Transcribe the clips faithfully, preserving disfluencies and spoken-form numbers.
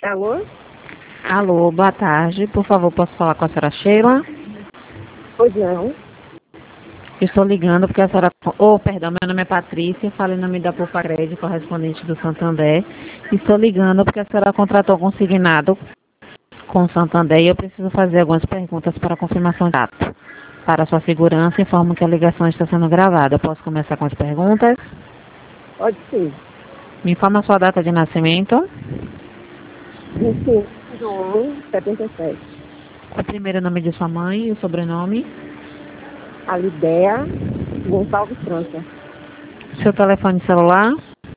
Alô? Alô, boa tarde. Por favor, posso falar com a senhora Sheila? Pois não. Estou ligando porque a senhora... Oh, perdão, meu nome é Patrícia, falo em nome da Pufacred, correspondente do Santander. Estou ligando porque a senhora contratou consignado com o Santander e eu preciso fazer algumas perguntas para confirmação de ato. Para sua segurança, informo que a ligação está sendo gravada. Eu posso começar com as perguntas? Pode sim. Me informa a sua data de nascimento. vinte e cinco de um, setenta e sete. O primeiro nome de sua mãe e o sobrenome. Alidea Gonçalves França. Seu telefone celular.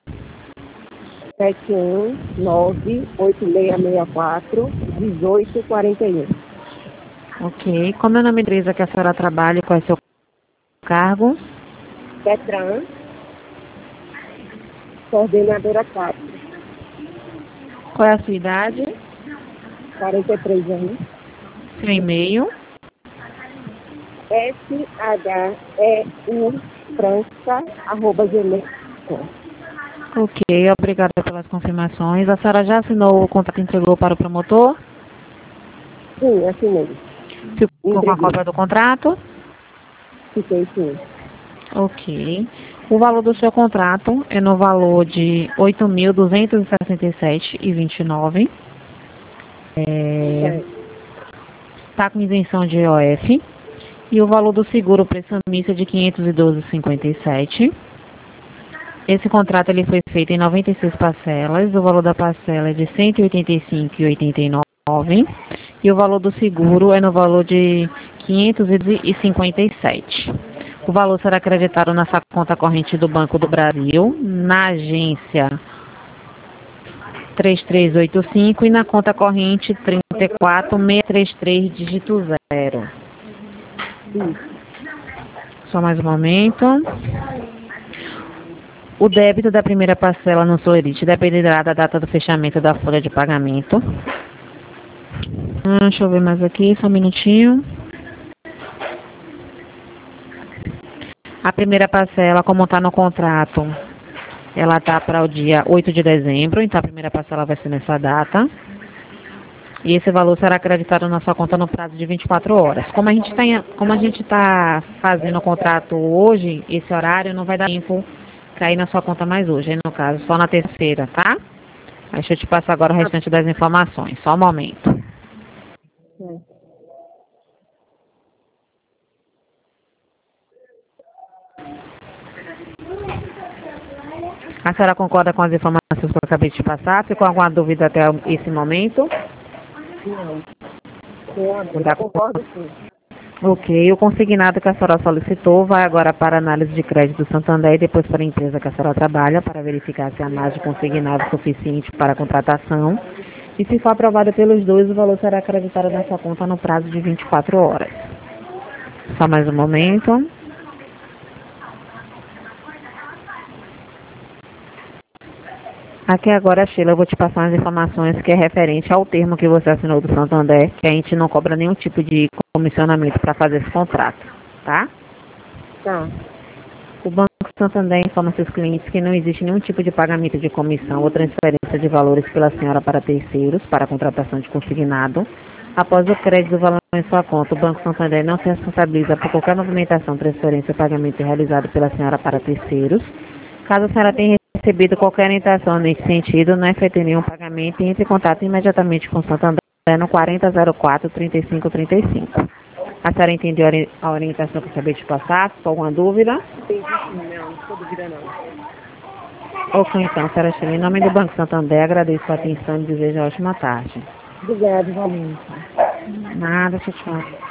sete um nove oito seis seis quatro um oito quatro um. Ok. Como é o nome da empresa que a senhora trabalha e qual é o seu cargo? Petran, coordenadora quatro. Qual é a sua idade? quarenta e três anos. Seu e-mail? S H E U França, arroba gmail ponto com. Ok, obrigada pelas confirmações. A senhora já assinou o contrato e entregou para o promotor? Sim, assinei. Ficou com a Entreguei. cópia do contrato? Fiquei sim. Ok. O valor do seu contrato é no valor de oito mil duzentos e sessenta e sete reais e vinte e nove centavos. É, Certo. tá com isenção de I O F. E o valor do seguro prestamista é de quinhentos e doze reais e cinquenta e sete centavos. Esse contrato ele foi feito em noventa e seis parcelas. O valor da parcela é de cento e oitenta e cinco reais e oitenta e nove centavos. E o valor do seguro é no valor de quinhentos e cinquenta e sete reais. O valor será acreditado na sua conta corrente do Banco do Brasil, na agência três três oito cinco e na conta corrente trinta e quatro seiscentos e trinta e três, dígito zero. Sim. Só mais um momento. O débito da primeira parcela no Solerite dependerá da data do fechamento da folha de pagamento. Hum, deixa eu ver mais aqui, só um minutinho. A primeira parcela, como está no contrato, ela está para o dia oito de dezembro, então a primeira parcela vai ser nessa data. E esse valor será acreditado na sua conta no prazo de vinte e quatro horas. Como a gente está como a gente está fazendo o contrato hoje, esse horário não vai dar tempo cair na sua conta mais hoje, aí no caso, só na terceira, tá? Deixa eu te passar agora o restante das informações, só um momento. Certo. A senhora concorda com as informações que eu acabei de te passar? Ficou alguma dúvida até esse momento? Não. Eu Não dá- concordo sim. Ok, o consignado que a senhora solicitou vai agora para a análise de crédito do Santander e depois para a empresa que a senhora trabalha para verificar se há margem consignado suficiente para a contratação. E se for aprovada pelos dois, o valor será acreditado na sua conta no prazo de vinte e quatro horas. Só mais um momento. Aqui agora, Sheila, eu vou te passar as informações que é referente ao termo que você assinou do Santander, que a gente não cobra nenhum tipo de comissionamento para fazer esse contrato, tá? Tá. O Banco Santander informa seus clientes que não existe nenhum tipo de pagamento de comissão ou transferência de valores pela senhora para terceiros, para a contratação de consignado. Após o crédito do valor em sua conta, o Banco Santander não se responsabiliza por qualquer movimentação, transferência ou pagamento realizado pela senhora para terceiros. Caso a senhora tenha recebido qualquer orientação nesse sentido, não efetue nenhum pagamento e entre em contato imediatamente com o Santander no quarenta zero quatro, trinta e cinco trinta e cinco. A senhora entendeu a orientação que eu acabei de passar? Ficou alguma dúvida? Entendi sim, não. Não estou dúvida não. Ok, então, senhora Sheila, em nome do Banco Santander, agradeço a atenção e desejo uma ótima tarde. Obrigada, igualmente. Nada, tchau, tchau.